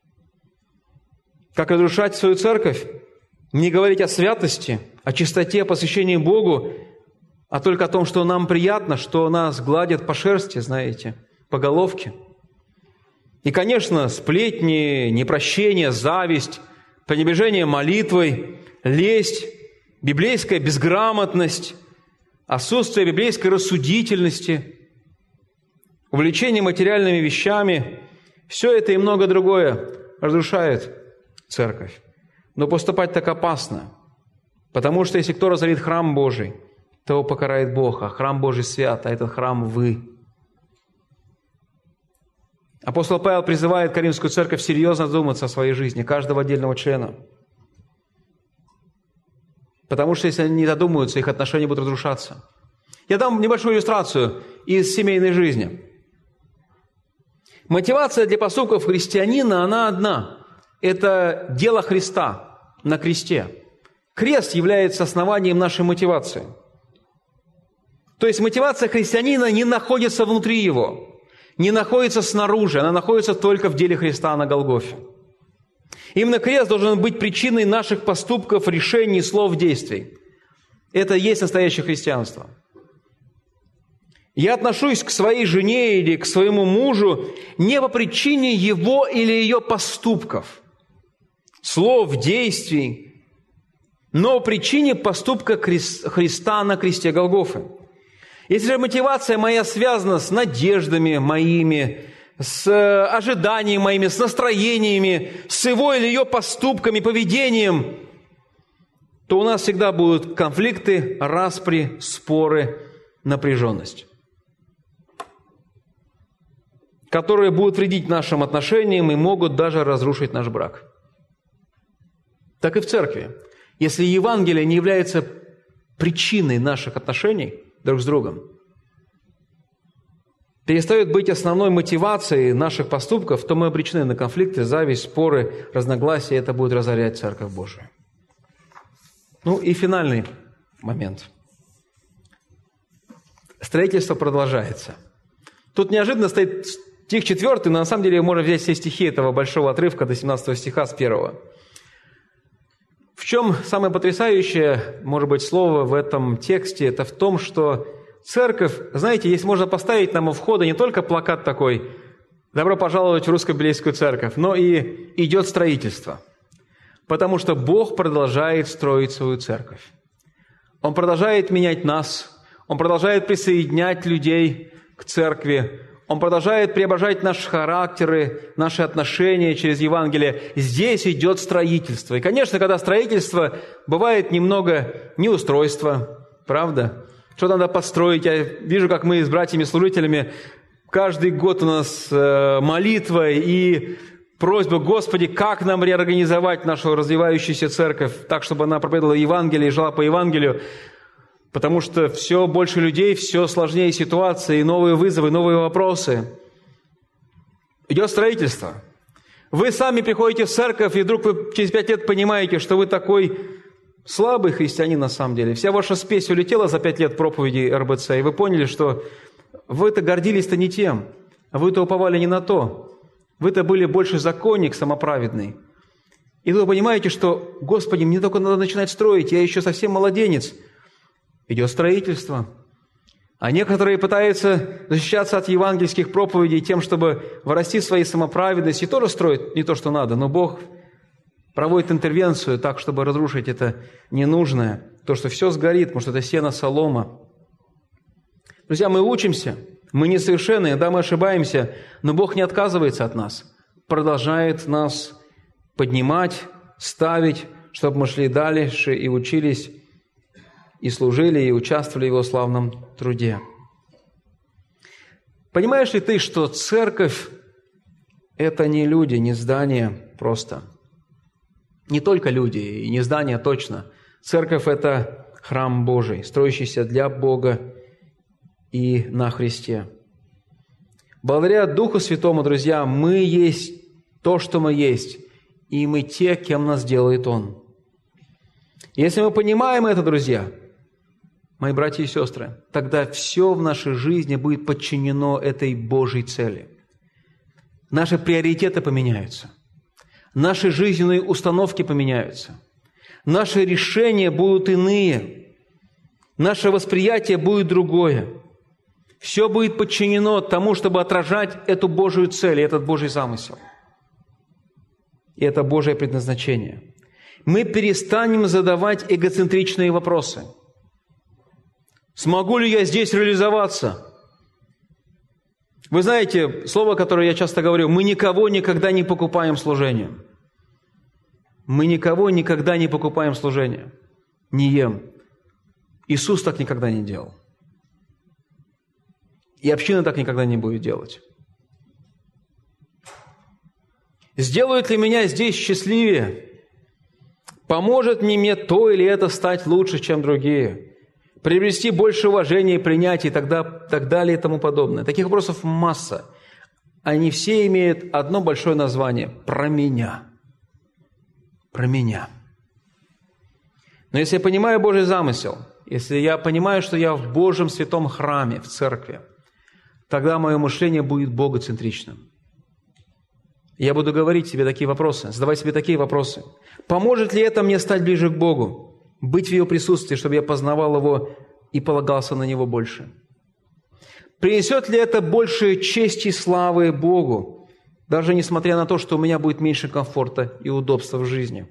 S1: Как разрушать свою церковь? Не говорить о святости, о чистоте, о посвящении Богу, а только о том, что нам приятно, что нас гладят по шерсти, знаете, по головке. И, конечно, сплетни, непрощение, зависть, пренебрежение молитвой, лесть, библейская безграмотность, отсутствие библейской рассудительности, увлечение материальными вещами, все это и многое другое разрушает церковь. Но поступать так опасно, потому что если кто разорит храм Божий, то его покарает Бог, а храм Божий свят, а этот храм вы. Апостол Павел призывает Коринфскую церковь серьезно задуматься о своей жизни, каждого отдельного члена. Потому что если они не додумаются, их отношения будут разрушаться. Я дам небольшую иллюстрацию из семейной жизни. Мотивация для поступков христианина, она одна. Это дело Христа на кресте. Крест является основанием нашей мотивации. То есть мотивация христианина не находится внутри его, не находится снаружи, она находится только в деле Христа на Голгофе. Именно крест должен быть причиной наших поступков, решений, слов, действий. Это и есть настоящее христианство. Я отношусь к своей жене или к своему мужу не по причине его или ее поступков, слов, действий, но по причине поступка Христа на кресте Голгофы. Если же мотивация моя связана с надеждами моими, с ожиданиями моими, с настроениями, с его или ее поступками, поведением, то у нас всегда будут конфликты, распри, споры, напряженность, которые будут вредить нашим отношениям и могут даже разрушить наш брак. Так и в церкви. Если Евангелие не является причиной наших отношений друг с другом, перестает быть основной мотивацией наших поступков, то мы обречены на конфликты, зависть, споры, разногласия, и это будет разорять Церковь Божию. Ну и финальный момент. Строительство продолжается. Тут неожиданно стоит стих четвертый, но на самом деле можно взять все стихи этого большого отрывка до семнадцатого стиха с первого. В чем самое потрясающее, может быть, слово в этом тексте, это в том, что церковь, знаете, если можно поставить нам у входа не только плакат такой «Добро пожаловать в русско-библейскую церковь», но и идет строительство. Потому что Бог продолжает строить свою церковь. Он продолжает менять нас, Он продолжает присоединять людей к церкви, Он продолжает преображать наши характеры, наши отношения через Евангелие. Здесь идет строительство. И, конечно, когда строительство, бывает немного неустройства, правда? Что надо построить. Я вижу, как мы с братьями-служителями каждый год у нас молитва и просьба: Господи, как нам реорганизовать нашу развивающуюся церковь так, чтобы она проповедовала Евангелие и жила по Евангелию. Потому что все больше людей, все сложнее ситуации, новые вызовы, новые вопросы. Идет строительство. Вы сами приходите в церковь, и вдруг вы через пять лет понимаете, что вы такой слабый христианин на самом деле. Вся ваша спесь улетела за пять лет проповеди эр бэ цэ, и вы поняли, что вы-то гордились-то не тем, а вы-то уповали не на то. Вы-то были больше законник самоправедный. И вы понимаете, что, Господи, мне только надо начинать строить, я еще совсем младенец. Идет строительство. А некоторые пытаются защищаться от евангельских проповедей тем, чтобы вырасти в своей самоправедности, и тоже строят не то, что надо, но Бог проводит интервенцию так, чтобы разрушить это ненужное, то, что все сгорит, потому что это сено, солома. Друзья, мы учимся, мы несовершенны, да, мы ошибаемся, но Бог не отказывается от нас, продолжает нас поднимать, ставить, чтобы мы шли дальше и учились, и служили, и участвовали в Его славном труде. Понимаешь ли ты, что церковь – это не люди, не здание просто? Не только люди, и не здание точно. Церковь – это храм Божий, строящийся для Бога и на Христе. Благодаря Духу Святому, друзья, мы есть то, что мы есть, и мы те, кем нас делает Он. Если мы понимаем это, друзья, мои братья и сестры, тогда все в нашей жизни будет подчинено этой Божьей цели. Наши приоритеты поменяются. Наши жизненные установки поменяются. Наши решения будут иные. Наше восприятие будет другое. Все будет подчинено тому, чтобы отражать эту Божию цель, этот Божий замысел. И это Божие предназначение. Мы перестанем задавать эгоцентричные вопросы. Смогу ли я здесь реализоваться? Вы знаете, слово, которое я часто говорю, мы никого никогда не покупаем служением. Мы никого никогда не покупаем служением. Не ем. Иисус так никогда не делал. И община так никогда не будет делать. Сделает ли меня здесь счастливее? Поможет ли мне то или это стать лучше, чем другие? Приобрести больше уважения и принятия и так, так далее и тому подобное. Таких вопросов масса. Они все имеют одно большое название – про меня. Про меня. Но если я понимаю Божий замысел, если я понимаю, что я в Божьем святом храме, в церкви, тогда мое мышление будет богоцентричным. Я буду говорить себе такие вопросы, задавать себе такие вопросы. Поможет ли это мне стать ближе к Богу? Быть в Его присутствии, чтобы я познавал Его и полагался на Него больше? Принесет ли это больше чести и славы Богу, даже несмотря на то, что у меня будет меньше комфорта и удобства в жизни?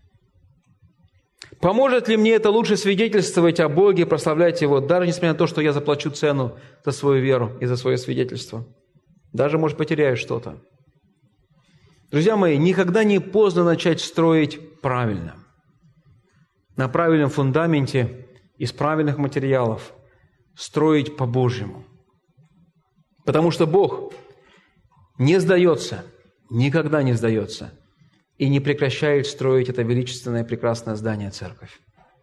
S1: Поможет ли мне это лучше свидетельствовать о Боге, прославлять Его, даже несмотря на то, что я заплачу цену за свою веру и за свое свидетельство? Даже, может, потеряю что-то. Друзья мои, никогда не поздно начать строить правильно. На правильном фундаменте, из правильных материалов, строить по-божьему. Потому что Бог не сдается, никогда не сдается и не прекращает строить это величественное, прекрасное здание церковь.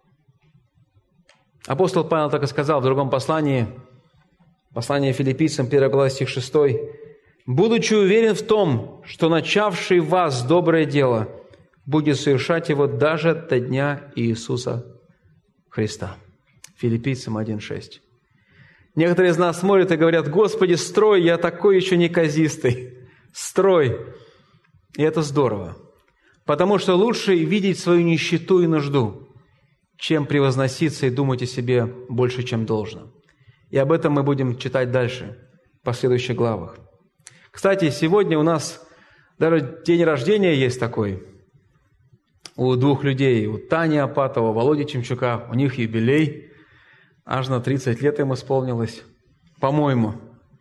S1: Апостол Павел так и сказал в другом послании, послание Филиппийцам, первая глава, стих шестой, «Будучи уверен в том, что начавший в вас доброе дело будет совершать его даже до дня Иисуса Христа». Филиппийцам один шесть. Некоторые из нас смотрят и говорят: «Господи, строй, я такой еще неказистый, строй». И это здорово, потому что лучше видеть свою нищету и нужду, чем превозноситься и думать о себе больше, чем должно. И об этом мы будем читать дальше, в последующих главах. Кстати, сегодня у нас даже день рождения есть такой. У двух людей, у Тани Апатова, Володи Чемчука, у них юбилей. Аж на тридцать лет им исполнилось, по-моему.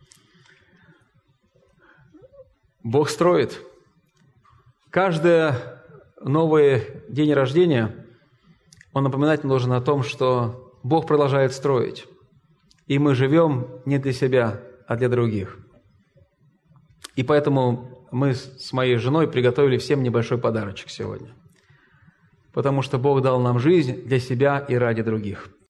S1: Бог строит. Каждое новый день рождения, он напоминать должен о том, что Бог продолжает строить. И мы живем не для себя, а для других. И поэтому мы с моей женой приготовили всем небольшой подарочек сегодня. Потому что Бог дал нам жизнь для себя и ради других.